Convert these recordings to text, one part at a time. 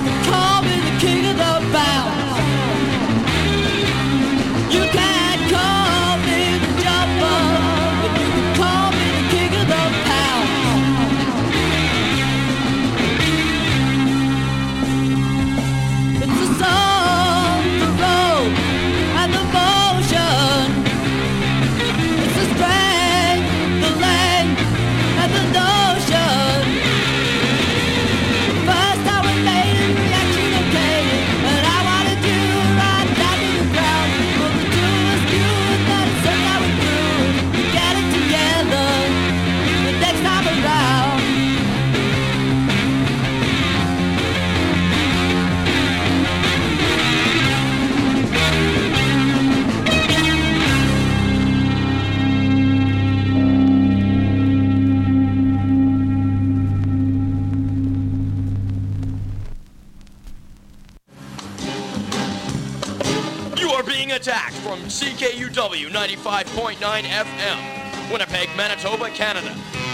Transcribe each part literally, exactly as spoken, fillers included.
Attacked from C K U W ninety-five point nine F M, Winnipeg, Manitoba, Canada.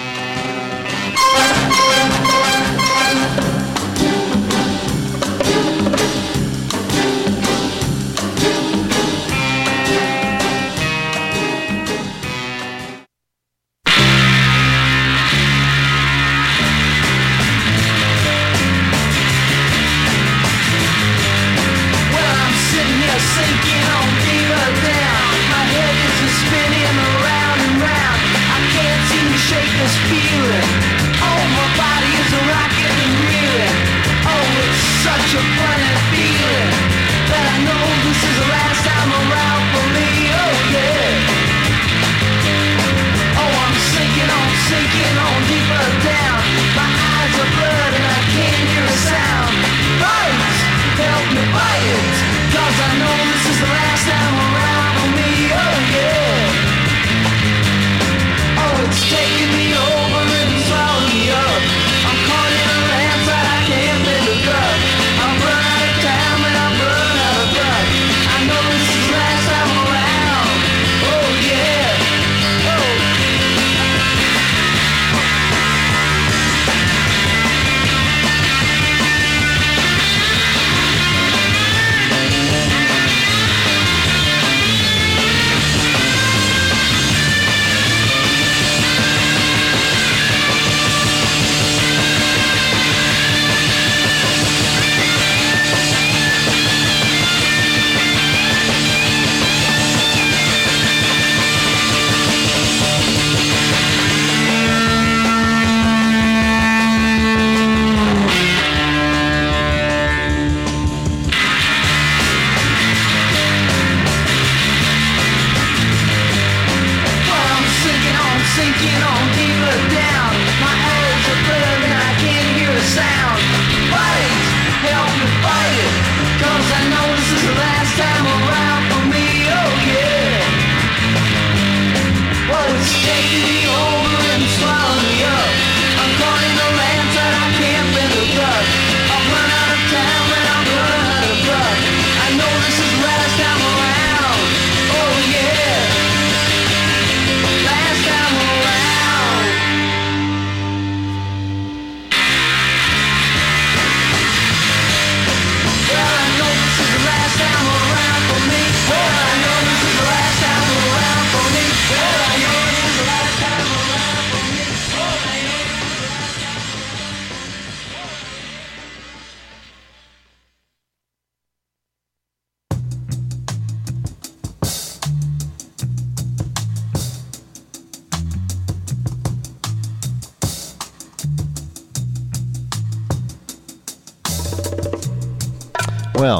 Well,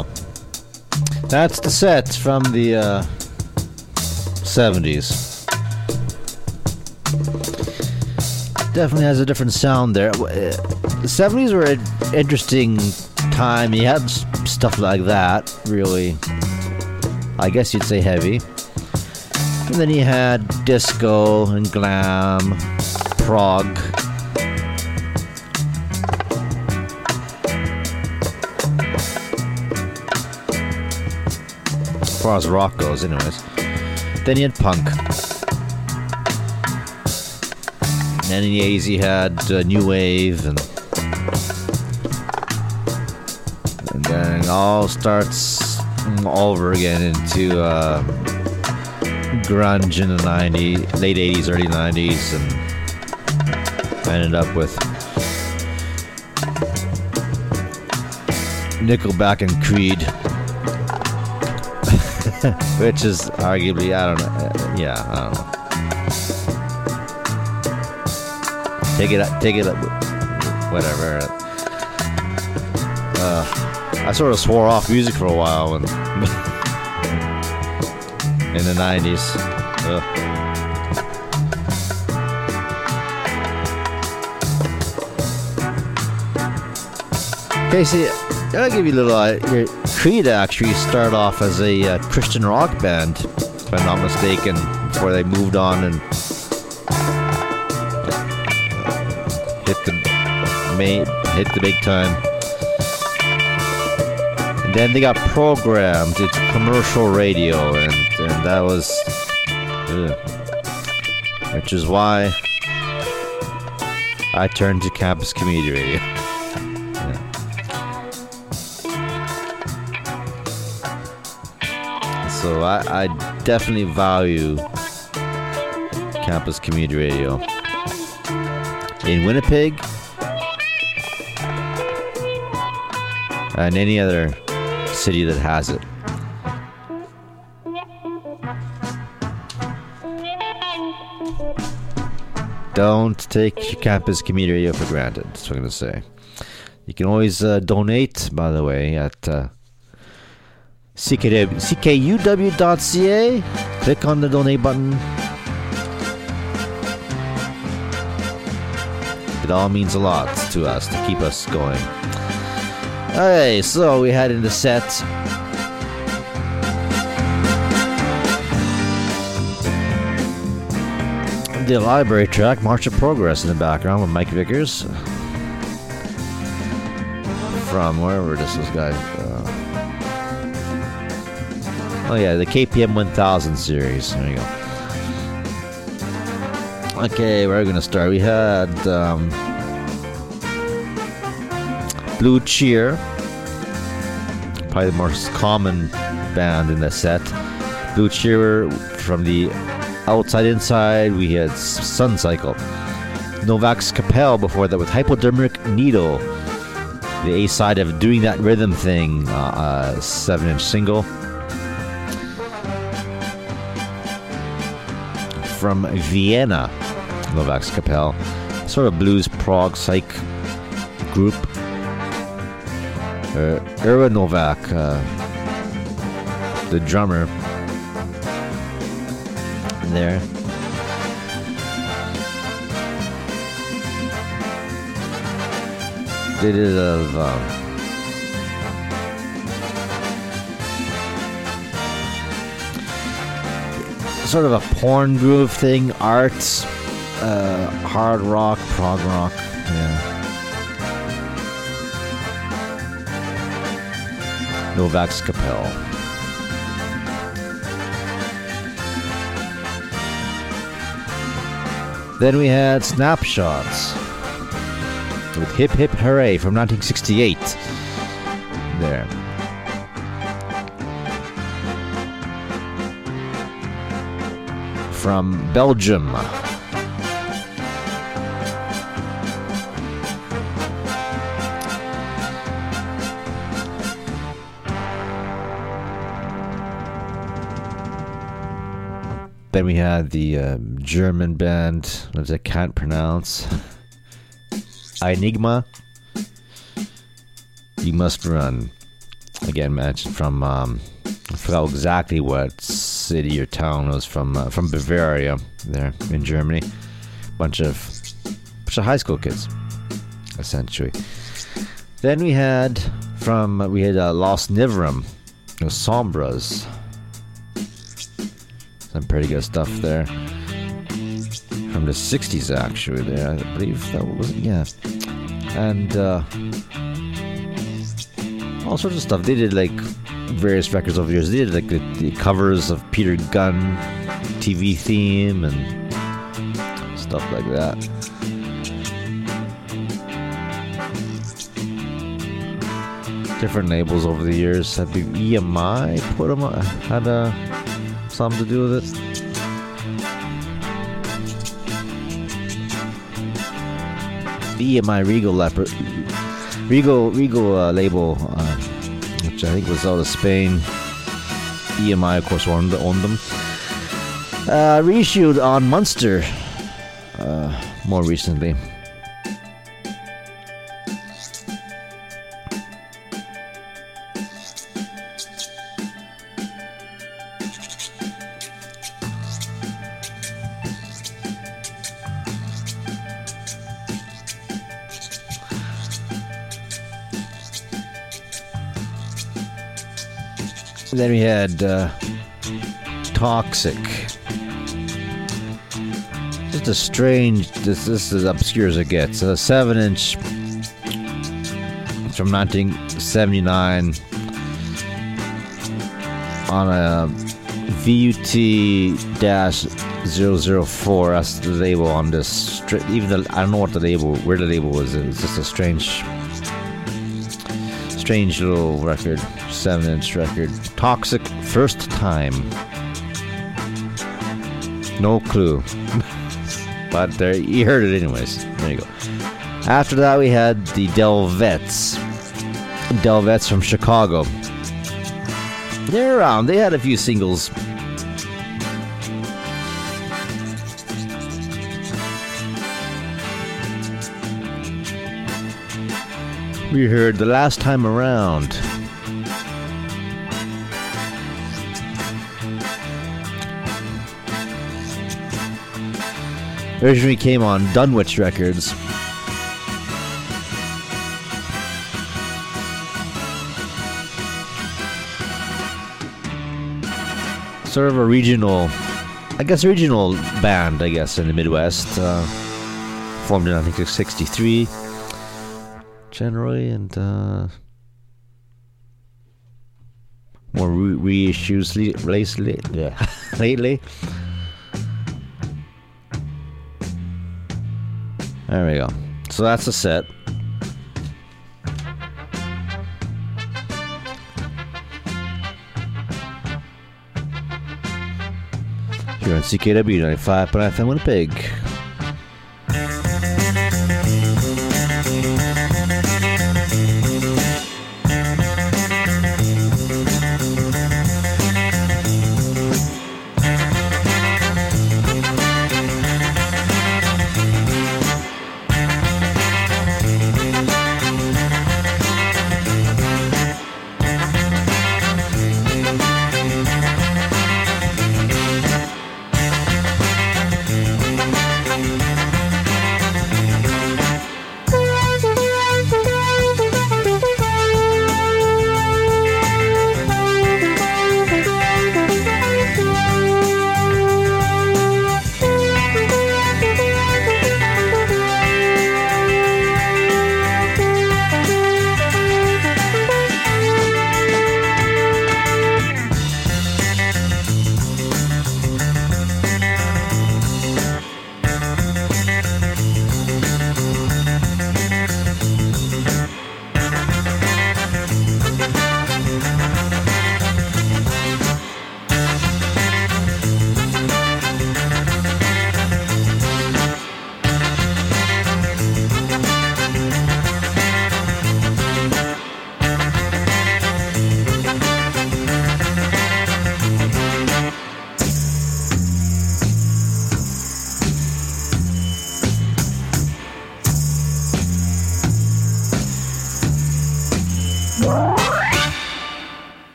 that's the set from the uh, seventies. Definitely has a different sound there. The seventies were an interesting time. You had stuff like that, really. I guess you'd say heavy. And then you had disco and glam, prog. As far as rock goes, anyways. Then you had punk. And then in the eighties you had uh, new wave and And then it all starts all over again into uh, grunge in the nineties, late eighties, early nineties, and I ended up with Nickelback and Creed, which is arguably, I don't know, uh, yeah, I don't know. Take it, take it, whatever. Uh, I sort of swore off music for a while when, in the nineties. Ugh. Okay, see, I'll give you a little. Uh, Creed actually started off as a uh, Christian rock band, if I'm not mistaken, before they moved on and hit the main, hit the big time. And then they got programmed into commercial radio, and, and that was, ugh, which is why I turned to campus community radio. So I, I definitely value campus community radio in Winnipeg and any other city that has it. Don't take your campus community radio for granted. That's what I'm going to say. You can always uh, donate, by the way, at uh, C K U W dot C A. Click on the donate button. It all means a lot to us to keep us going. Okay, so we had in the set the library track, March of Progress, in the background with Mike Vickers. From wherever this is, guys. Uh, Oh yeah, the K P M one thousand series. There you go. Okay, we're gonna start. We had um, Blue Cheer, probably the most common band in the set. Blue Cheer from the Outside Inside. We had Sun Cycle. Novak's Capel before that with Hypodermic Needle, the A side of Doing That Rhythm Thing, uh, uh, seven inch single. From Vienna, Novak's Capel, sort of blues prog psych group. Uh, Erwin Novak, uh, the drummer, there. They did of um, sort of a porn groove thing, arts, uh, hard rock, prog rock, yeah. Novak's Capel. Then we had Snapshots with Hip Hip Hooray from nineteen sixty-eight. There. From Belgium. Then we had the uh, German band that I can't pronounce. Enigma. You Must Run. Again, mentioned from um, I forgot exactly what city or town it was from. Uh, from Bavaria, there in Germany. Bunch of bunch of high school kids, essentially. Then we had from we had uh, Los Nivram, the Sombras. Some pretty good stuff there. From the sixties, actually, there. I believe that was, yeah. And uh, all sorts of stuff. They did, like, various records over the years. They did, like, the, the covers of Peter Gunn T V theme and stuff like that. different labels over the years. I think E M I put them on, had uh, something to do with it. E M I Regal Leopard, Regal Regal uh, label, uh, which I think was out of Spain. E M I, of course, owned, owned them. Uh, reissued on Munster uh, more recently. Then we had uh, Toxic. Just a strange, this, this is as obscure as it gets. A seven inch from nineteen seventy-nine on a V U T zero zero four. That's the label on this. Even the, I don't know what the label, where the label was. It's just a strange, strange little record. seven inch record. Toxic, First Time. No clue. But there, you heard it anyways. There you go. After that, we had the Delvets. Delvets from Chicago. They're around. They had a few singles. We heard The Last Time Around. Originally came on Dunwich Records. Sort of a regional, I guess regional band, I guess, in the Midwest. Uh, formed in, I think, sixty-three. Generally, and uh, more re- reissues lately. Yeah, lately. There we go. So that's the set. Here on C K W ninety-five point nine F M Winnipeg.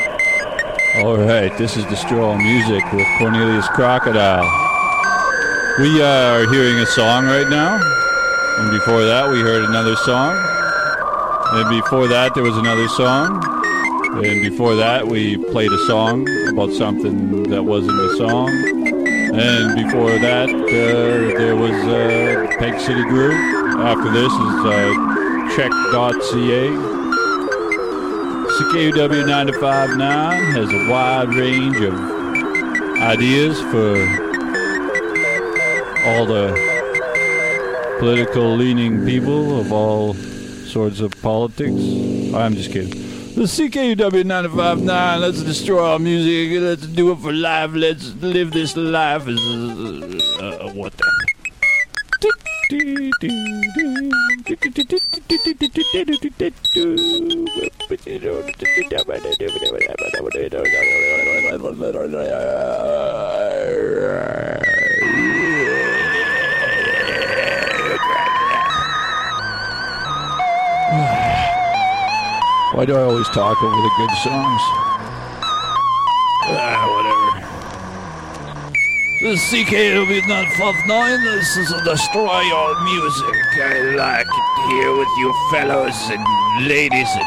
All right, this is Destroy All Music with Cornelius Crocodile. We are hearing a song right now. And before that, we heard another song. And before that, there was another song. And before that, we played a song about something that wasn't a song. And before that, uh, there was uh, Peg City Groove. After this is uh, check dot c a. C K U W ninety-five point nine has a wide range of ideas for all the political leaning people of all sorts of politics. I'm just kidding. The C K U W ninety-five point nine, let's destroy our music, let's do it for life, let's live this life as uh, what the Why do I always talk over the good songs? Ah, whatever. This is C K U W ninety-five point nine. This is a Destroy Your Music. I like it here with you fellows and ladies. And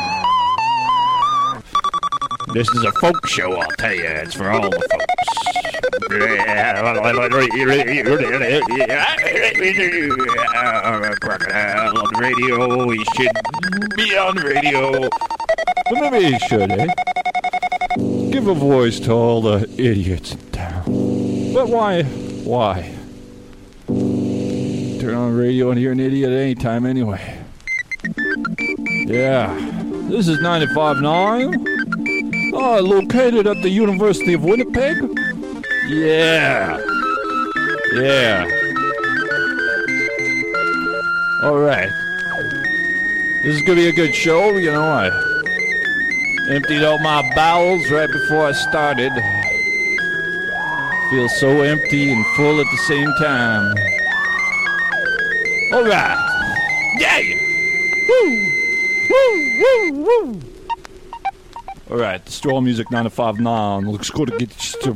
this is a folk show, I'll tell you. It's for all the folks. Crocodile on the radio. He should be on the radio. But maybe he should, eh? Give a voice to all the idiots in town. But why? Why? Turn on the radio and hear an idiot at any time anyway. Yeah. This is ninety-five point nine. Oh, located at the University of Winnipeg? Yeah. Yeah. Alright. This is gonna be a good show, you know, I emptied out my bowels right before I started. Feel so empty and full at the same time. Alright. Yeah! Woo! Woo! Woo! Woo! Alright, Destroy Music ninety-five point nine. Looks good to get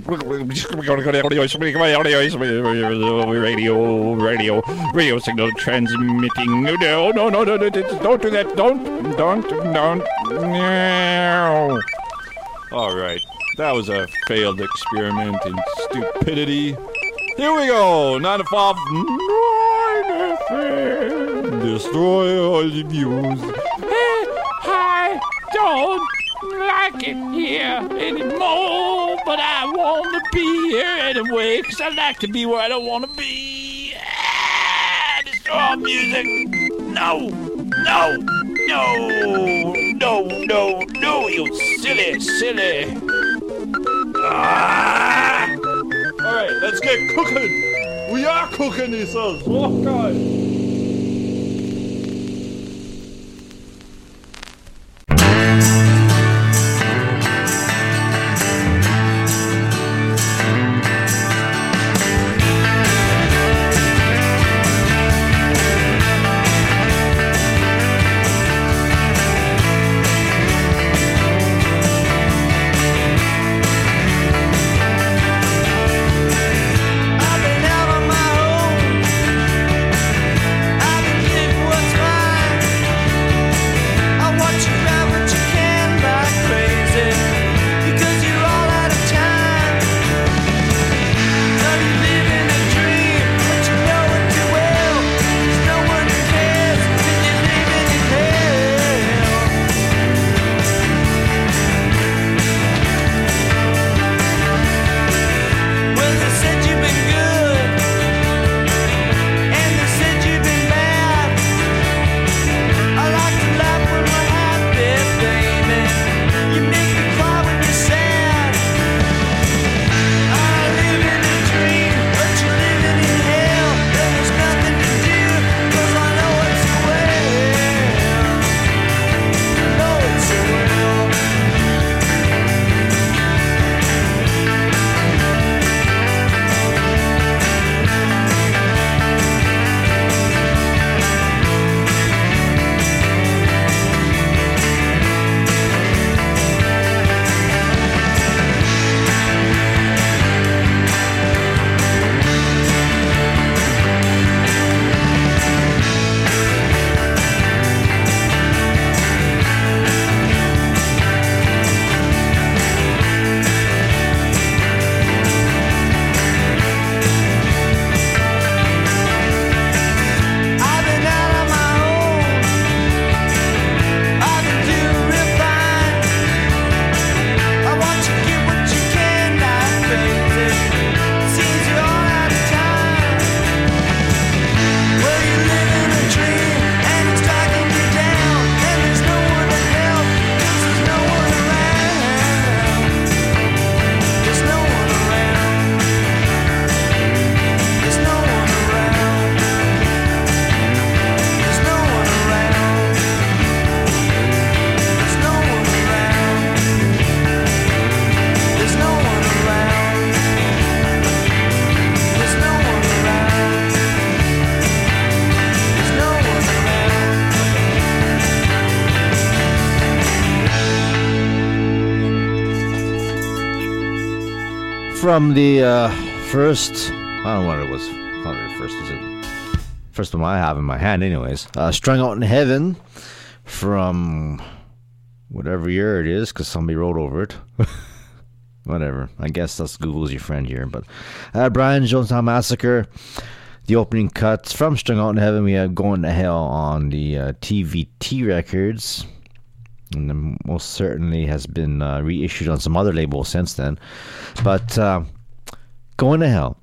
radio, radio, radio signal transmitting. No, no, no, no, no, don't do that. Don't, don't, don't. No. Alright, that was a failed experiment in stupidity. Here we go, ninety-five point nine F M. Destroy all the music. Hey, I don't like it here anymore, but I want to be here anyway, because I like to be where I don't want to be. Ah, destroy music. No, no, no, no, no, no, you silly, silly. Ah. All right, let's get cooking. We are cooking, he says. Oh, God. I've been out on my own. from the uh, first, I don't know what it was. Not the first, is it? First one I have in my hand, anyways. Uh, Strung Out in Heaven from whatever year it is, because somebody wrote over it. Whatever. I guess that's Google's your friend here. But uh, Brian Jonestown Massacre, the opening cuts from Strung Out in Heaven. We have Going to Hell on the uh, T V T records. And then most certainly has been uh, reissued on some other labels since then. But uh, Going to Hell.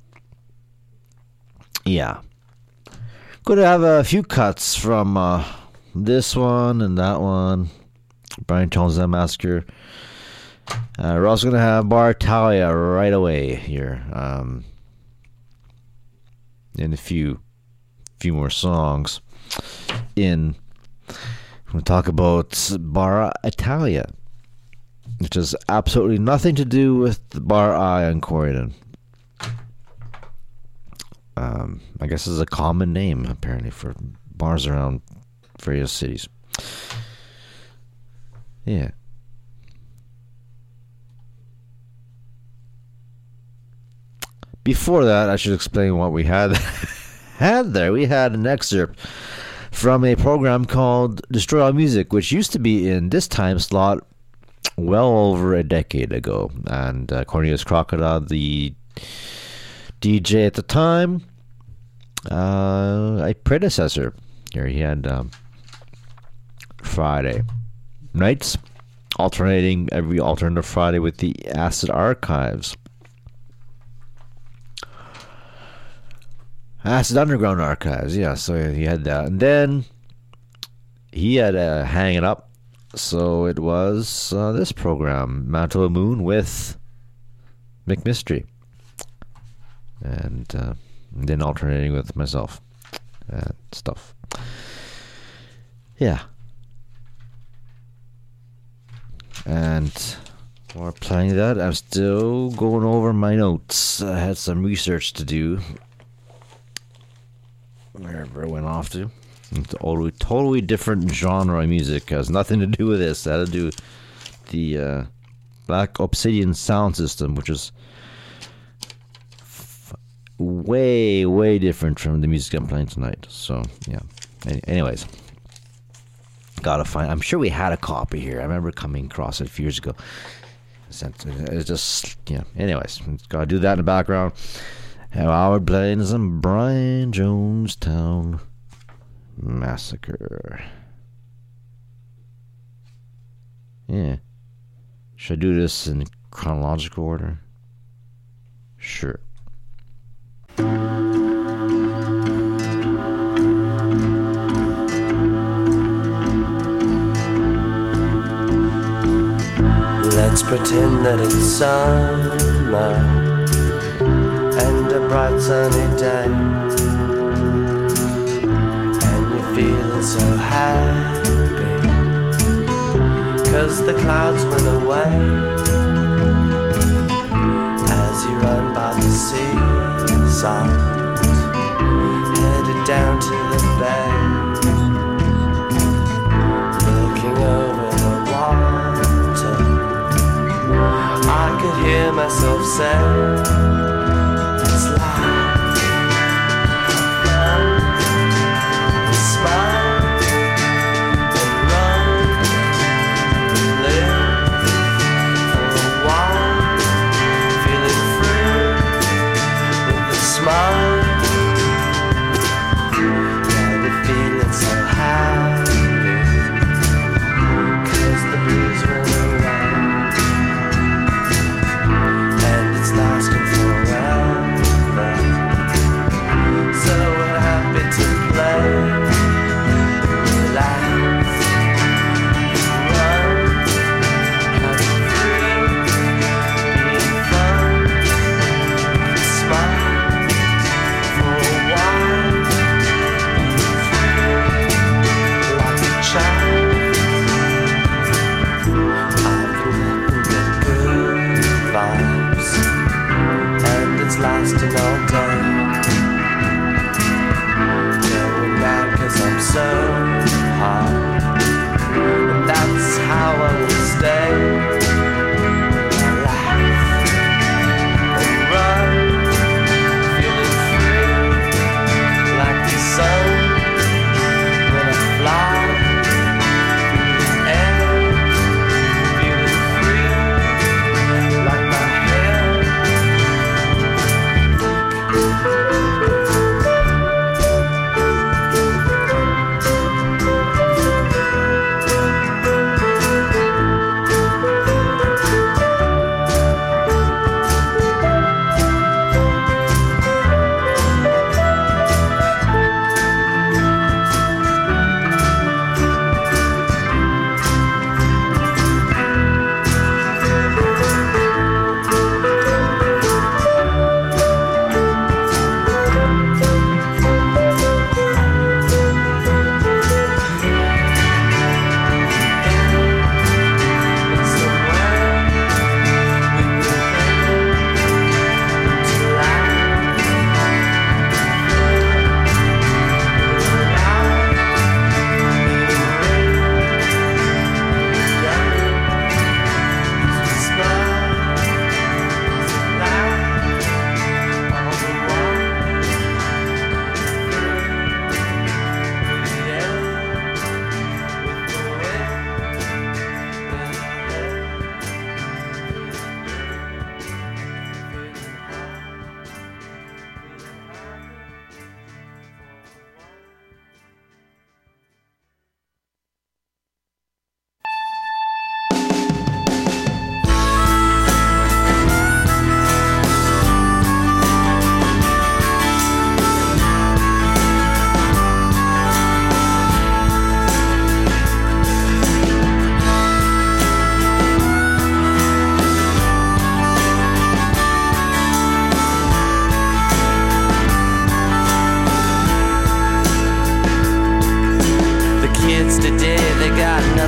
Yeah. Going to have a few cuts from uh, this one and that one. Brian Jonestown Massacre. Uh, we're also going to have Bar Italia right away here. Um, and a few, few more songs in. We'll talk about Bar Italia, which has absolutely nothing to do with the Bar I on Corydon. Um, I guess it's a common name, apparently, for bars around various cities. Yeah. Before that, I should explain what we had had there. We had an excerpt from a program called Destroy All Music, which used to be in this time slot well over a decade ago. And uh, Cornelius Crocodile, the D J at the time, uh, a predecessor here, he had um, Friday nights, alternating every alternative Friday with the Acid Archives. Acid Underground Archives, yeah, so he had that. And then he had uh, Hang It Up, so it was uh, this program, Mantle Moon with McMystery. And, uh, and then alternating with myself and stuff. Yeah. And while playing that, I'm still going over my notes. I had some research to do. Wherever it went off to. It's a totally, totally different genre of music. Has nothing to do with this. It had to do with the uh, Black Obsidian sound system, which is f- way, way different from the music I'm playing tonight. So, yeah. Any- anyways. Gotta find... I'm sure we had a copy here. I remember coming across it a few years ago. It's just... Yeah. Anyways. Gotta do that in the background. How I would play some Brian Jonestown Massacre. Yeah. Should I do this in chronological order? Sure. Let's pretend that it's summer and a bright sunny day, and you're feeling so happy, 'cause the clouds went away, as you run by the seaside, headed down to the bay, looking over the water. I could hear myself say, asking for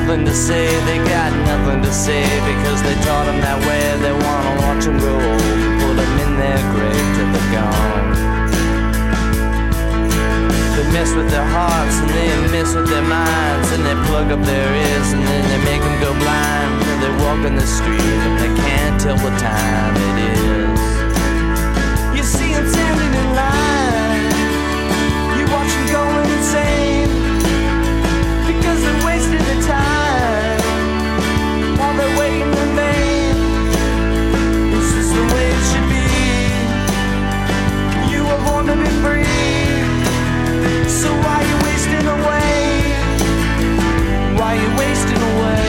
nothing to say, they got nothing to say, because they taught them that way. They wanna watch them grow old, put them in their grave till they're gone. They mess with their hearts and they mess with their minds, and they plug up their ears and then they make them go blind. And they walk in the street and they can't tell what time it is. You see them standing in line, you watch them going insane, because they're wasting their time while they're waiting in vain. This is the way it should be. You were born to be free, so why you wasting away? Why you wasting away?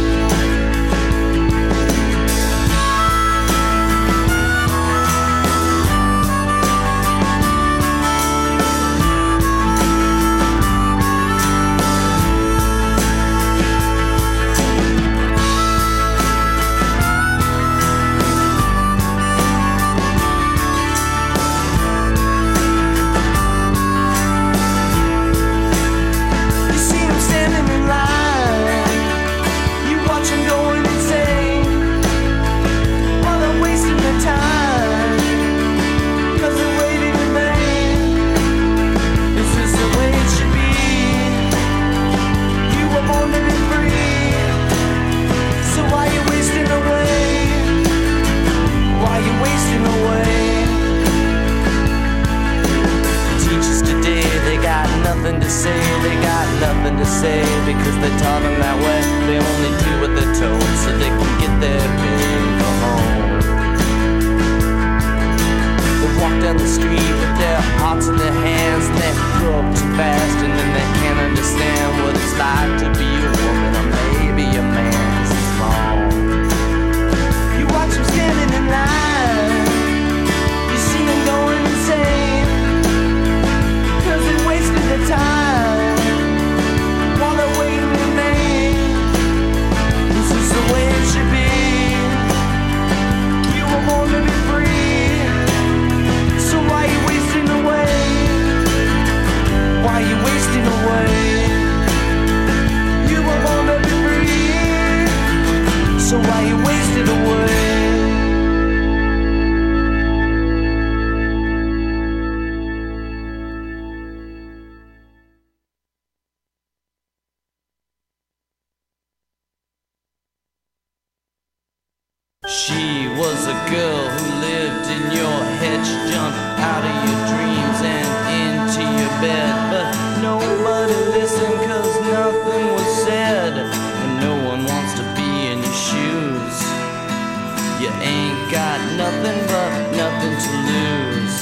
Nothing to say, they got nothing to say, because they taught them that way. They only do what they're told so they can get their pay and go home. They walk down the street with their hearts in their hands, and they grow up too fast, and then they can't understand what it's like to be a woman or maybe a man. 'Cause it's wrong. You watch them standing in line, you see them going insane, wasting the time while they're waiting in vain. This is the way it should be. You were born to be free, so why you wasting away? Why you wasting away? You were born to be free, so why you wasting away? She was a girl who lived in your head. She jumped out of your dreams and into your bed. But nobody listened 'cause nothing was said, and no one wants to be in your shoes. You ain't got nothing but nothing to lose.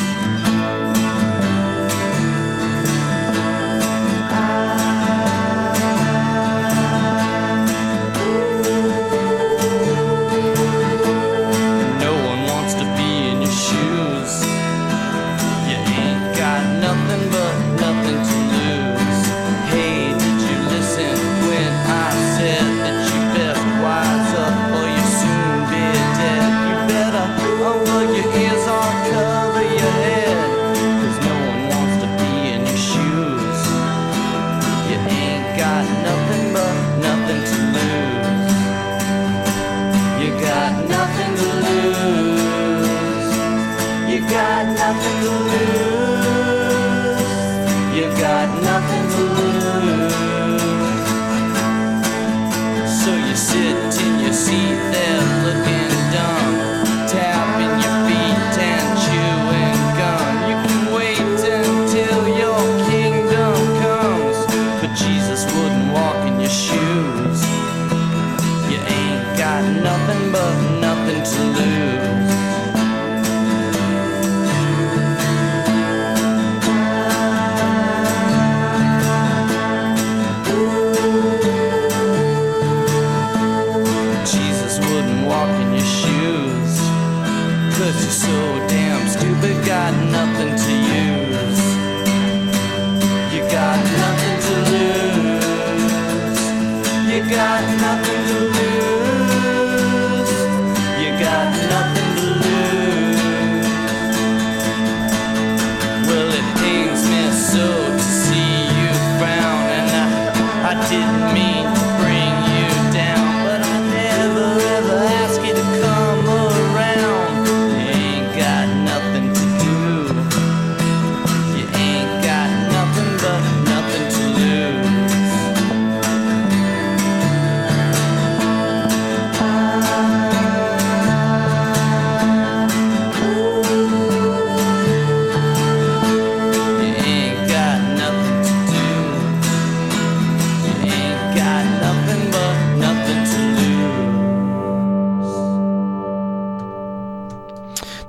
Didn't mean to bring you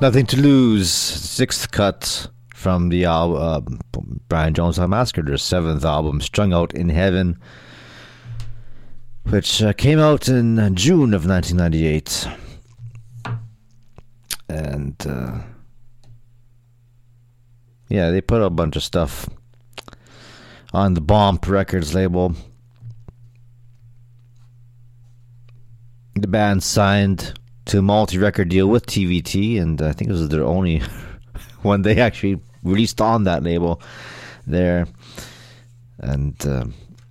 Nothing to Lose, sixth cut from the album, uh, Brian Jones and Massacre, their seventh album, Strung Out in Heaven, which uh, came out in June of nineteen ninety-eight. And, uh, yeah, they put out a bunch of stuff on the Bomp Records label. The band signed to a multi-record deal with T V T, and I think it was their only one they actually released on that label there. And uh,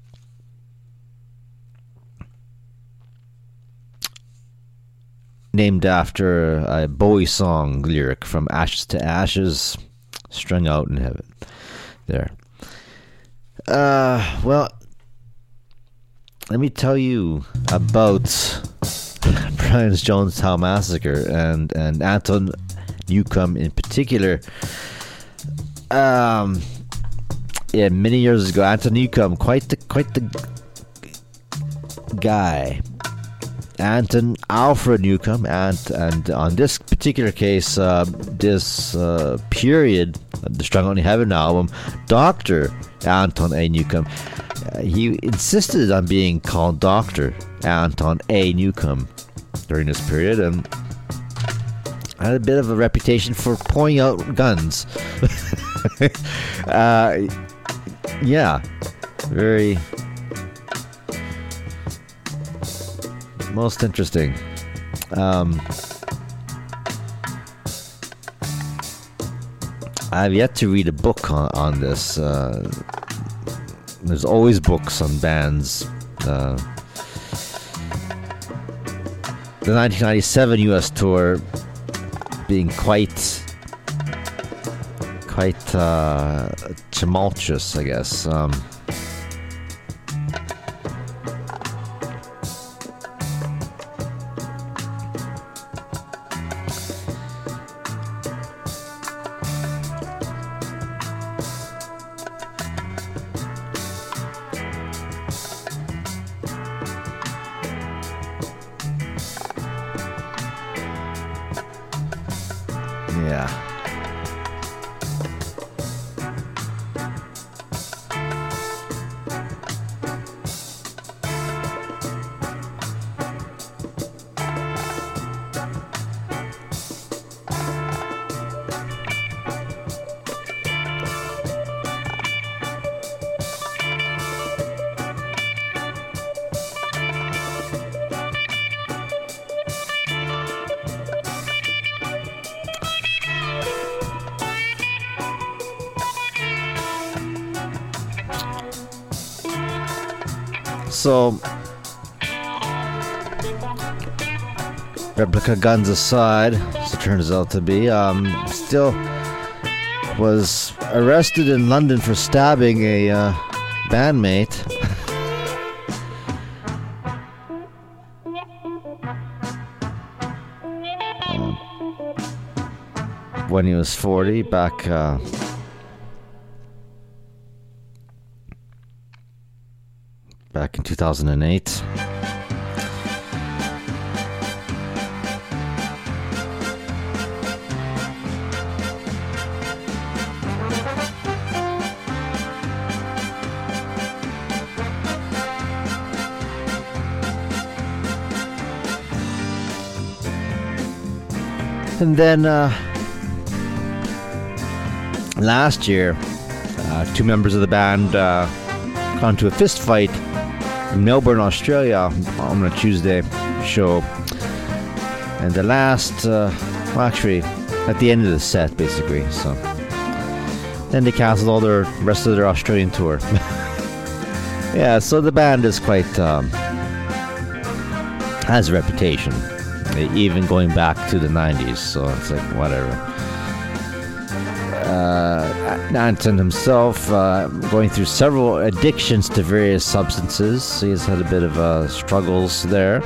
named after a Bowie song lyric from Ashes to Ashes, Strung Out in Heaven. There. Uh, well, let me tell you about Brian Jonestown Massacre and, and Anton Newcombe in particular. Um, yeah, many years ago, Anton Newcombe, quite the quite the guy. Anton Alfred Newcombe, and and on this particular case, uh, this uh, period, the Strung Out in Heaven album, Doctor Anton A. Newcombe, uh, he insisted on being called Doctor Anton A. Newcombe during this period, and had a bit of a reputation for pouring out guns. uh, yeah, very most interesting. Um, I've yet to read a book on, on this. Uh, there's always books on bands. Uh, the nineteen ninety-seven U S tour being quite, quite uh, tumultuous, I guess. Um, Yeah. So, replica guns aside, as it turns out to be, um, still was arrested in London for stabbing a uh, bandmate. um, when he was forty, back uh, back in two thousand eight. And then uh, last year, uh, two members of the band uh, got into a fist fight in Melbourne, Australia, on a Tuesday show. And the last, uh, well, actually, at the end of the set, basically. So then they cancelled all their rest of their Australian tour. Yeah, so the band is quite um, has a reputation, even going back to the nineties. So it's like whatever. Uh, Anton himself uh, going through several addictions to various substances. So he's had a bit of uh, struggles there.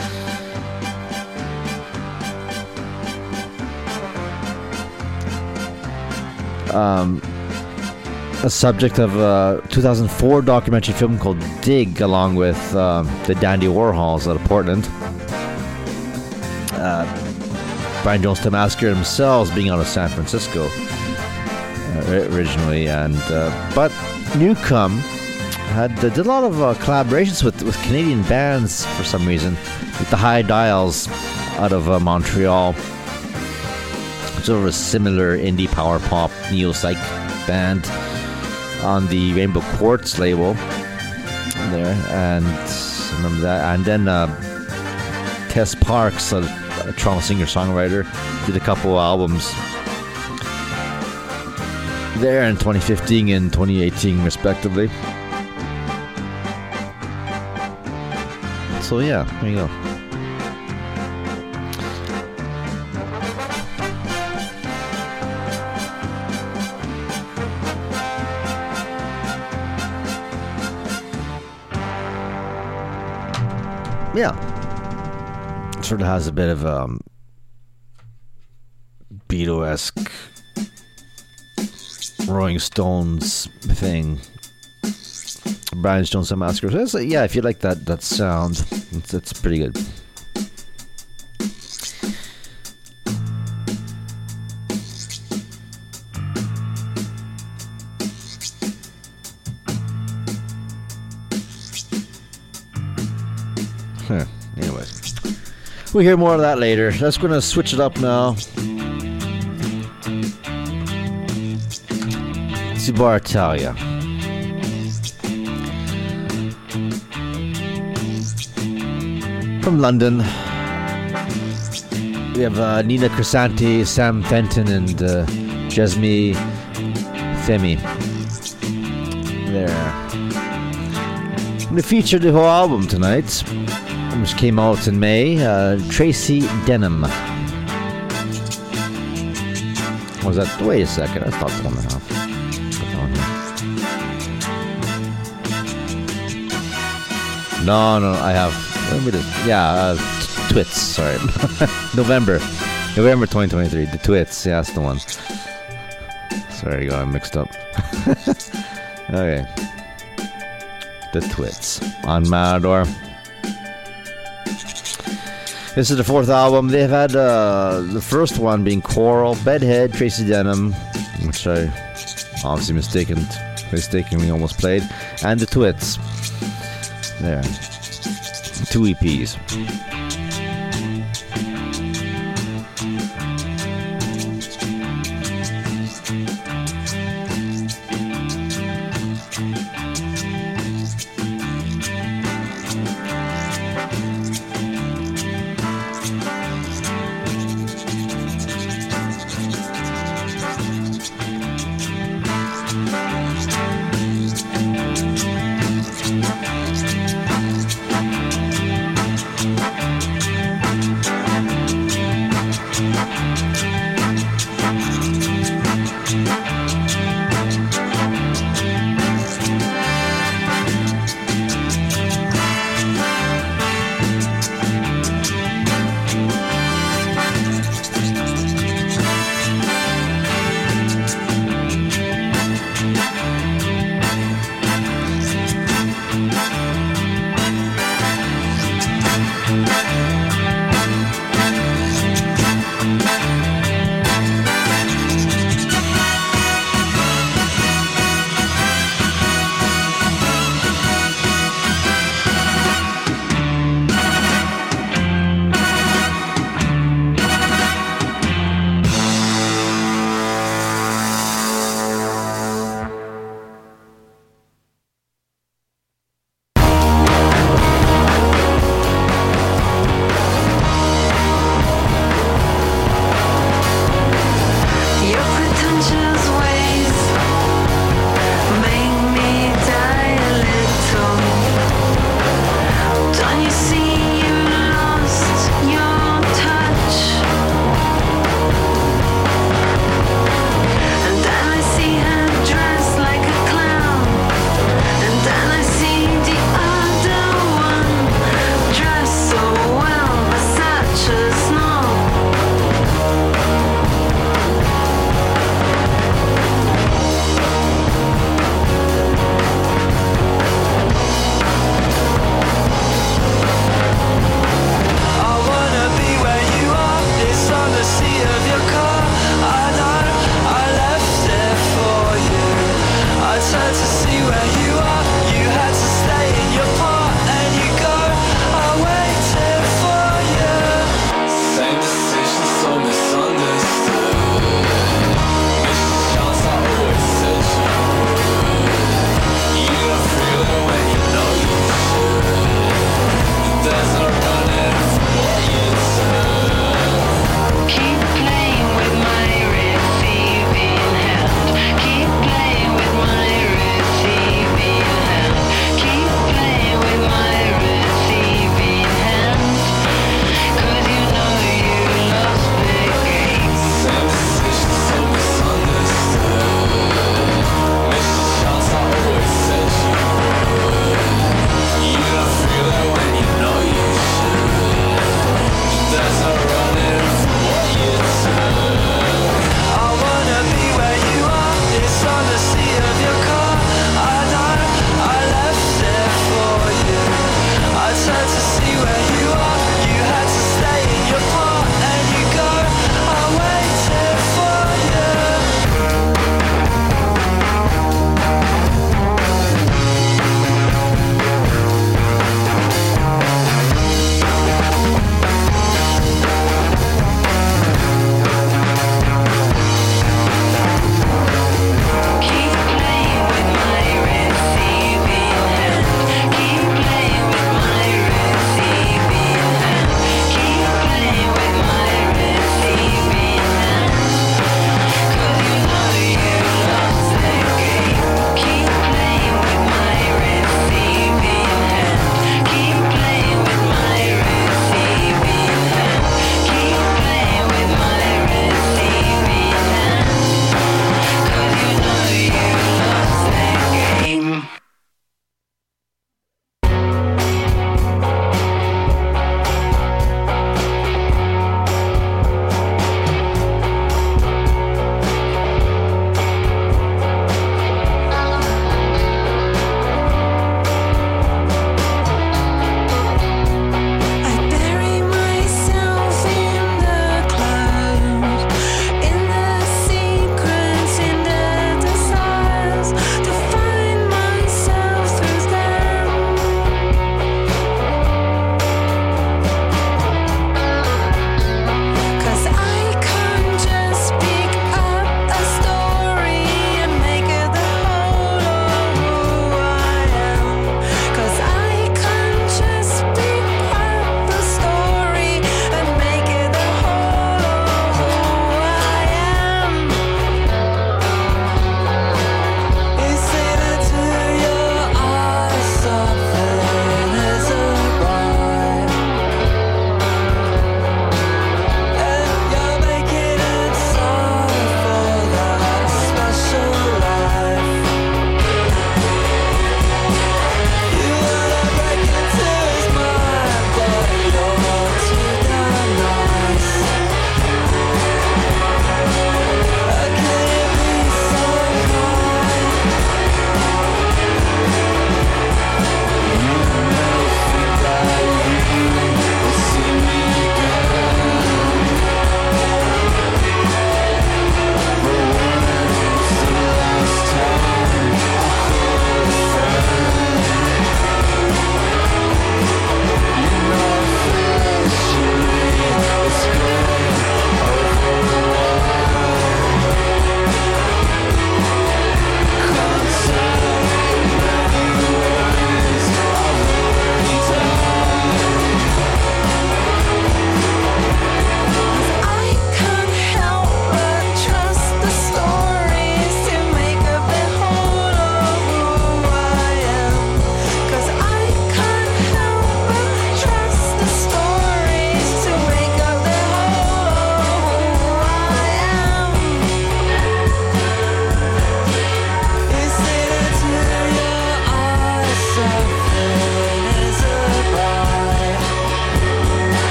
Um, a subject of a two thousand four documentary film called Dig, along with uh, the Dandy Warhols out of Portland. Uh, Brian Jones the Massacre themselves being out of San Francisco uh, originally, and uh, but Newcomb had uh, did a lot of uh, collaborations with, with Canadian bands for some reason, with the High Dials out of uh, Montreal. Sort of a similar indie power pop neo-psych band on the Rainbow Quartz label there, and remember that. And then uh, Tess Parks, a, a Toronto singer-songwriter, did a couple albums there in twenty fifteen and twenty eighteen respectively. So yeah, there you go. Yeah, sort of has a bit of um, Beatle-esque Rolling Stones thing. Brian Jones and Massacre. So it's, uh, yeah, if you like that that sound, it's, it's pretty good. Huh. Anyways, we'll hear more of that later. Let's going to switch it up now. Bartalia. From London, we have uh, Nina Crisanti, Sam Fenton, and uh, Jasmine Femi. There. We featured the whole album tonight, which came out in May. Uh, Tracy Denham. Was that? Wait a second. I thought one and a half. No, no, I have. Let me just, yeah, uh, t- Twits. Sorry, November, November twenty twenty-three. The Twits. Yeah, that's the one. Sorry, I got mixed up. Okay, the Twits on Matador. This is the fourth album. They've had uh, the first one being Coral, Bedhead, Tracy Denham, which I obviously mistaken, mistakenly almost played, and the Twits. There. Two E Ps.